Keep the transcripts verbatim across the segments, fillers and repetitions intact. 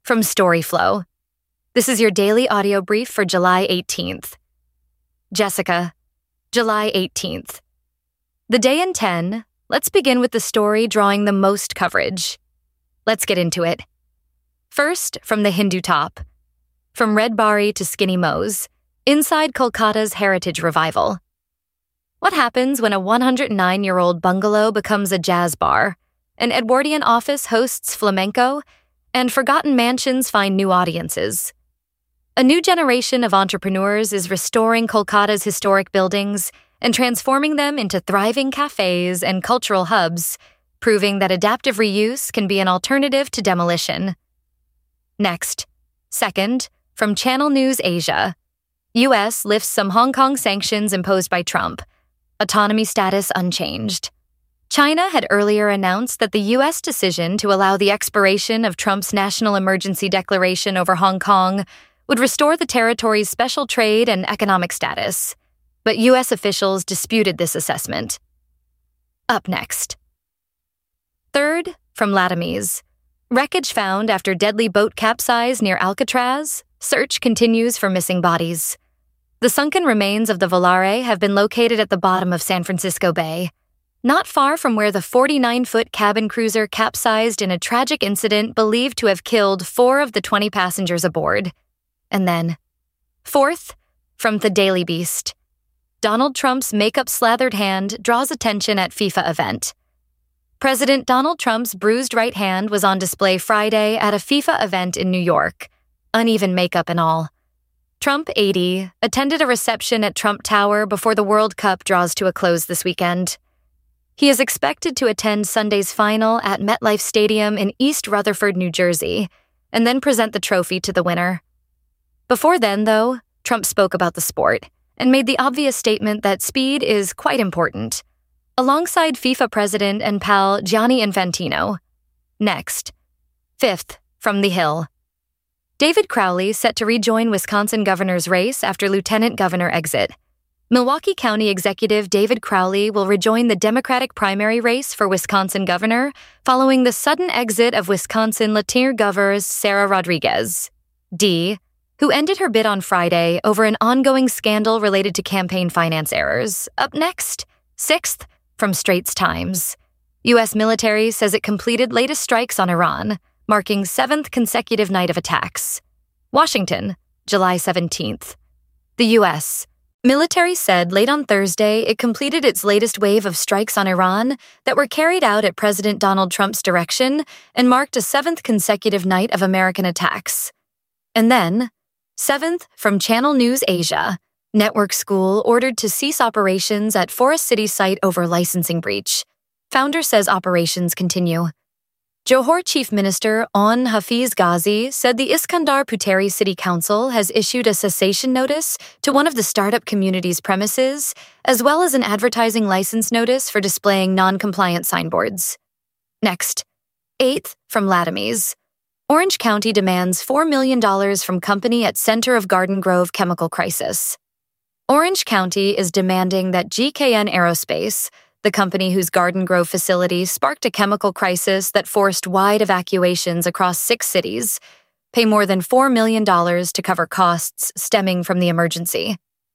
from Storyflow. This is your daily audio brief for July eighteenth. Jessica, July eighteenth. The day in ten, let's begin with the story drawing the most coverage. Let's get into it. First, from the Hindu top. From Red Bari to Skinny Mo's, inside Kolkata's Heritage Revival. What happens when a one hundred nine-year-old bungalow becomes a jazz bar, an Edwardian office hosts flamenco, and forgotten mansions find new audiences? A new generation of entrepreneurs is restoring Kolkata's historic buildings and transforming them into thriving cafes and cultural hubs, proving that adaptive reuse can be an alternative to demolition. Next, second, from Channel News Asia. U S lifts some Hong Kong sanctions imposed by Trump. Autonomy status unchanged. China had earlier announced that the U S decision to allow the expiration of Trump's national emergency declaration over Hong Kong would restore the territory's special trade and economic status. But U S officials disputed this assessment. Up next. Third, from Latime's. Wreckage found after deadly boat capsize near Alcatraz. Search continues for missing bodies. The sunken remains of the Volare have been located at the bottom of San Francisco Bay, not far from where the forty-nine-foot cabin cruiser capsized in a tragic incident believed to have killed four of the twenty passengers aboard. And then, fourth, from the Daily Beast. Donald Trump's makeup-slathered hand draws attention at FIFA event. President Donald Trump's bruised right hand was on display Friday at a FIFA event in New York, uneven makeup and all. Trump, eighty, attended a reception at Trump Tower before the World Cup draws to a close this weekend. He is expected to attend Sunday's final at MetLife Stadium in East Rutherford, New Jersey, and then present the trophy to the winner. Before then, though, Trump spoke about the sport and made the obvious statement that speed is quite important, alongside FIFA president and pal Gianni Infantino. Next. Fifth, from The Hill. David Crowley set to rejoin Wisconsin governor's race after lieutenant governor exit. Milwaukee County Executive David Crowley will rejoin the Democratic primary race for Wisconsin governor following the sudden exit of Wisconsin Lieutenant Governor Sarah Rodriguez, D., who ended her bid on Friday over an ongoing scandal related to campaign finance errors. Up next, sixth, from Straits Times. U S military says it completed latest strikes on Iran, marking seventh consecutive night of attacks. Washington, July seventeenth. The U S military said late on Thursday it completed its latest wave of strikes on Iran that were carried out at President Donald Trump's direction and marked a seventh consecutive night of American attacks. And then, seventh, from Channel News Asia. Network School ordered to cease operations at Forest City site over licensing breach. Founder says operations continue. Johor Chief Minister On Hafiz Ghazi said the Iskandar Puteri City Council has issued a cessation notice to one of the startup community's premises, as well as an advertising license notice for displaying non-compliant signboards. Next. Eighth, from Latime's. Orange County demands four million dollars from company at center of Garden Grove chemical crisis. Orange County is demanding that G K N Aerospace, the company whose Garden Grove facility sparked a chemical crisis that forced wide evacuations across six cities, pay more than four million dollars to cover costs stemming from the emergency.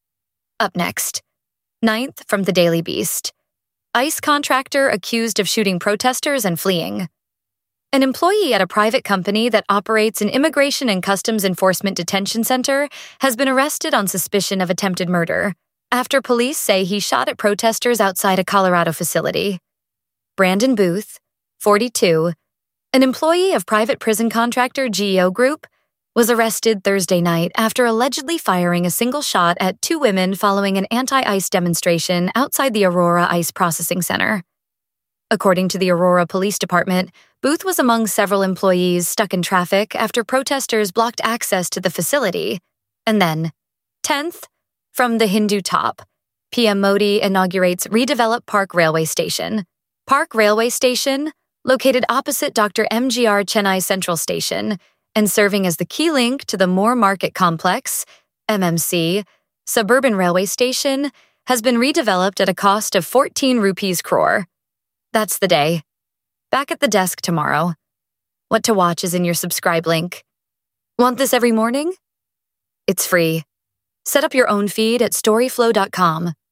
Up next. Ninth, from the Daily Beast. ICE contractor accused of shooting protesters and fleeing. An employee at a private company that operates an Immigration and Customs Enforcement detention center has been arrested on suspicion of attempted murder, after police say he shot at protesters outside a Colorado facility. Brandon Booth, forty-two, an employee of private prison contractor G E O Group, was arrested Thursday night after allegedly firing a single shot at two women following an anti-ICE demonstration outside the Aurora ICE Processing Center. According to the Aurora Police Department, Booth was among several employees stuck in traffic after protesters blocked access to the facility. And then, tenth, from the Hindu top, P M Modi inaugurates redeveloped Park Railway Station. Park Railway Station, located opposite Doctor M G R Chennai Central Station, and serving as the key link to the Moore Market Complex, M M C, suburban railway station, has been redeveloped at a cost of fourteen rupees crore. That's the day. Back at the desk tomorrow. What to watch is in your subscribe link. Want this every morning? It's free. Set up your own feed at storyflow dot com.